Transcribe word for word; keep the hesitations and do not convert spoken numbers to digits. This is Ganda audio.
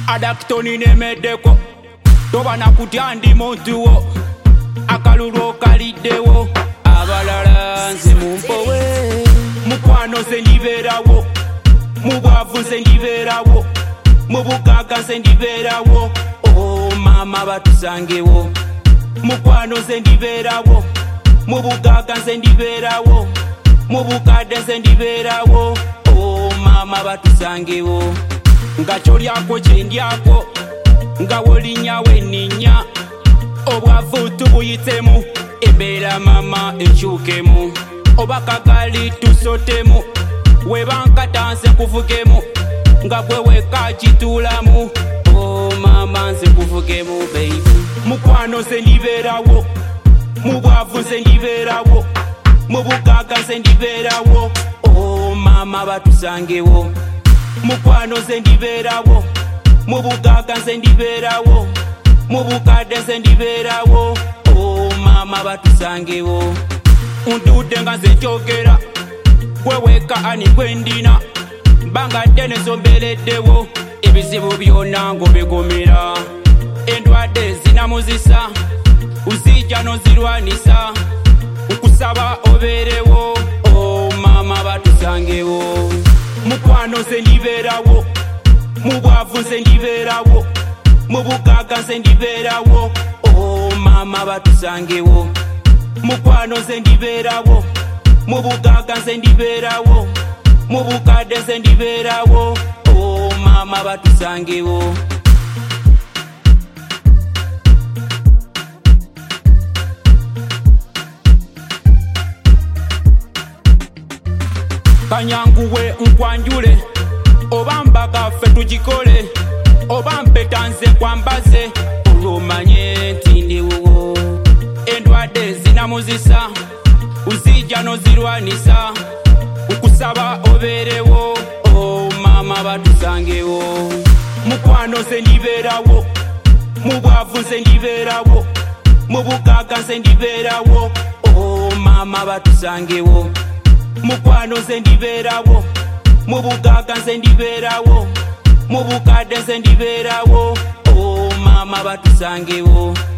Adaktoni nemedeko tobana kutya ndi muntu wo akalulu kaliddewo abalala nze mumpowe mukwano nze ndibeerawo mu bwavu nze ndibeerawo mu bugagga nze ndibeerawo oh mama batusangewo mukwano nze ndibeerawo mu bugagga nze ndibeerawo mu bukadde nze ndibeerawo oh mama batusangewo nga kyolyako kyendyako nga wolinnya wenninya obwavu tubuyitemu embeera mama ekyukemu oba kagali tusotemu webankata nze kuvugemu nga gwe weka kituulamu oh mama nze kuvugemu baby mukwano nze ndibeerawo mu bwavu nze ndibeerawo mu bugagga nze ndibeerawo oh mama batusangewo mukwano nze ndibeerawo mu bugagga nze ndibeerawo mu bukadde nze ndibeerawo oh mama batusangewo ntudde nga nze kyogera gwe weka ani gwendina mbangadde nezombereddewo ebizibu byonna ng'obigumira endwadde zinamuzisa uzijja nozirwanisa nkusaba obeerewo oh mama batusangewo mukwano nze ndibeerawo mu bwavu nze ndibeerawo mu bugagga nze ndibeerawo oh mama batusangewo mukwano nze ndibeerawo mu bugagga nze ndibeerawo mu bukadde nze ndibeerawo oh mama batusangewo kanyanguwe nkwanjule oba mbaga ffe tugikole oba mpeta nze kwambaze olwomanye nti ndiwo endwadde zinamuzisa uzijja nozirwanisa nkusaba obeerewo oh mama batusangewo mukwano nze ndibeerawo mu bwavu nze ndibeerawo mu bugagga nze ndibeerawo oh mama batusangewo mukwano nze ndibeerawo mu bugagga nze ndibeerawo mu bukadde nze ndibeerawo oh mama batusangewo